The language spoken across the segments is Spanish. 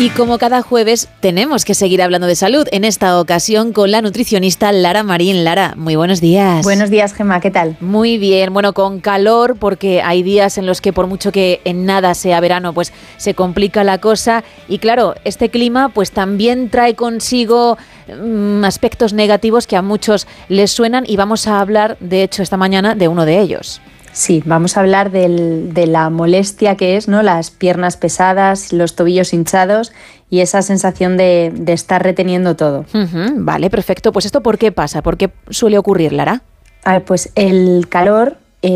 Y como cada jueves tenemos que seguir hablando de salud, en esta ocasión con la nutricionista Lara Marín. Lara, muy buenos días. Buenos días, Gemma, ¿qué tal? Muy bien, bueno, con calor, porque hay días en los que por mucho que en nada sea verano, pues se complica la cosa. Y claro, este clima pues también trae consigo aspectos negativos que a muchos les suenan, y vamos a hablar, de hecho, esta mañana de uno de ellos. Sí, vamos a hablar de la molestia que es, ¿no? Las piernas pesadas, los tobillos hinchados y esa sensación de estar reteniendo todo. Vale, perfecto. Pues ¿esto por qué pasa? ¿Por qué suele ocurrir, Lara? A ver, pues el calor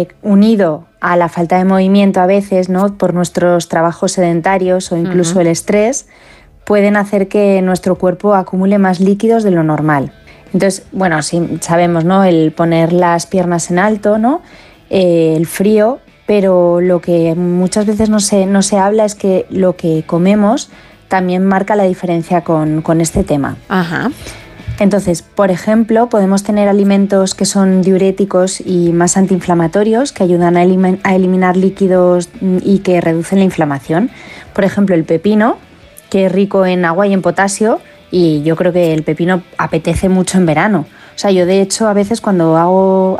unido a la falta de movimiento a veces, ¿no? Por nuestros trabajos sedentarios o incluso el estrés, pueden hacer que nuestro cuerpo acumule más líquidos de lo normal. Entonces, bueno, sí, sabemos, ¿no? El poner las piernas en alto, ¿no? El frío, pero lo que muchas veces no se habla es que lo que comemos también marca la diferencia con este tema. Ajá. Entonces, por ejemplo, podemos tener alimentos que son diuréticos y más antiinflamatorios, que ayudan a eliminar líquidos y que reducen la inflamación. Por ejemplo, el pepino, que es rico en agua y en potasio, y yo creo que el pepino apetece mucho en verano. O sea, yo de hecho a veces cuando hago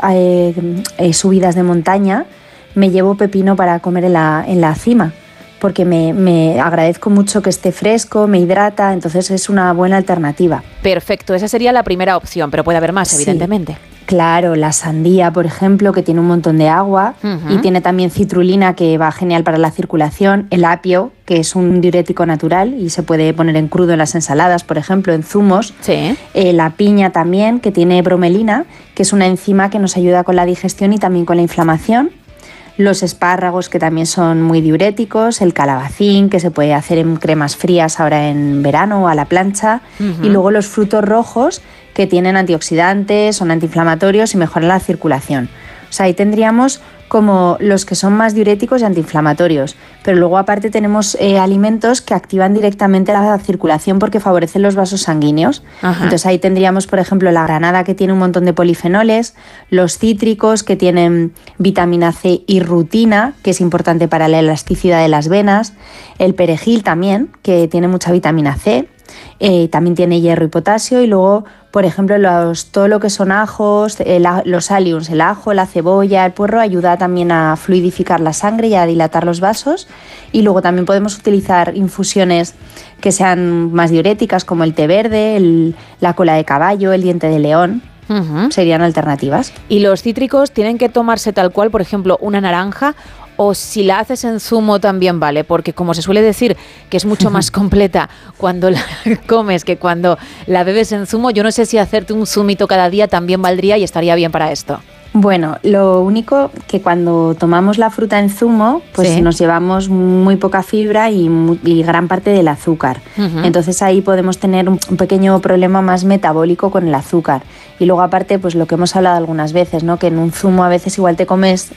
subidas de montaña me llevo pepino para comer en la cima, porque me agradezco mucho que esté fresco, me hidrata, entonces es una buena alternativa. Perfecto, esa sería la primera opción, pero puede haber más, evidentemente. Sí. Claro, la sandía, por ejemplo, que tiene un montón de agua y tiene también citrulina, que va genial para la circulación. El apio, que es un diurético natural y se puede poner en crudo en las ensaladas, por ejemplo, en zumos. Sí. La piña también, que tiene bromelina, que es una enzima que nos ayuda con la digestión y también con la inflamación. Los espárragos, que también son muy diuréticos, el calabacín, que se puede hacer en cremas frías ahora en verano o a la plancha, y luego los frutos rojos, que tienen antioxidantes, son antiinflamatorios y mejoran la circulación. O sea, ahí tendríamos como los que son más diuréticos y antiinflamatorios, pero luego aparte tenemos alimentos que activan directamente la circulación porque favorecen los vasos sanguíneos. Ajá. Entonces ahí tendríamos, por ejemplo, la granada, que tiene un montón de polifenoles, los cítricos, que tienen vitamina C y rutina, que es importante para la elasticidad de las venas, el perejil también, que tiene mucha vitamina C, también tiene hierro y potasio, y luego, por ejemplo, todo lo que son ajos, los alliums, el ajo, la cebolla, el puerro, ayuda también a fluidificar la sangre y a dilatar los vasos. Y luego también podemos utilizar infusiones que sean más diuréticas, como el té verde, la cola de caballo, el diente de león. Serían alternativas. ¿Y los cítricos tienen que tomarse tal cual, por ejemplo, una naranja? O si la haces en zumo también vale, porque como se suele decir que es mucho más completa cuando la comes que cuando la bebes en zumo, yo no sé si hacerte un zumito cada día también valdría y estaría bien para esto. Bueno, lo único que cuando tomamos la fruta en zumo, pues nos llevamos muy poca fibra y gran parte del azúcar. Entonces ahí podemos tener un pequeño problema más metabólico con el azúcar. Y luego aparte, pues lo que hemos hablado algunas veces, ¿no? Que en un zumo a veces igual te comes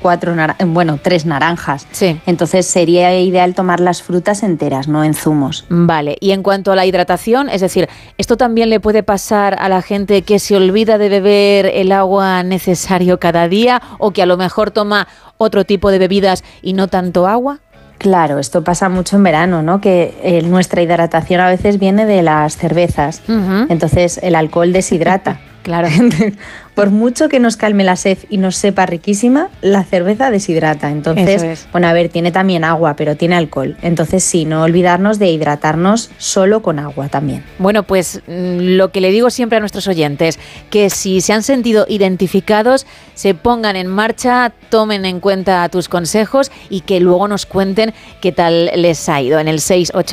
3 naranjas. Sí. Entonces sería ideal tomar las frutas enteras, no en zumos. Vale, y en cuanto a la hidratación, es decir, ¿esto también le puede pasar a la gente que se olvida de beber el agua necesaria cada día, o que a lo mejor toma otro tipo de bebidas y no tanto agua? Claro, esto pasa mucho en verano, ¿no? Que nuestra hidratación a veces viene de las cervezas. Entonces el alcohol deshidrata. Claro. Por mucho que nos calme la sed y nos sepa riquísima, la cerveza deshidrata. Entonces, bueno, a ver, tiene también agua, pero tiene alcohol. Entonces sí, no olvidarnos de hidratarnos solo con agua también. Bueno, pues lo que le digo siempre a nuestros oyentes, que si se han sentido identificados, se pongan en marcha, tomen en cuenta tus consejos y que luego nos cuenten qué tal les ha ido en el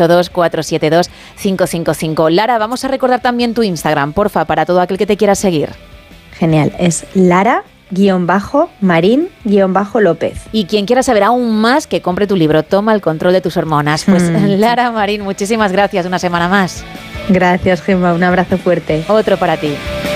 682-472-555. Lara, vamos a recordar también tu Instagram, porfa, para todo aquel que te quiera seguir. Genial, es Lara-Marín-López. Y quien quiera saber aún más, que compre tu libro, Toma el control de tus hormonas. Pues Lara Marín, muchísimas gracias, una semana más. Gracias, Gemma, un abrazo fuerte. Otro para ti.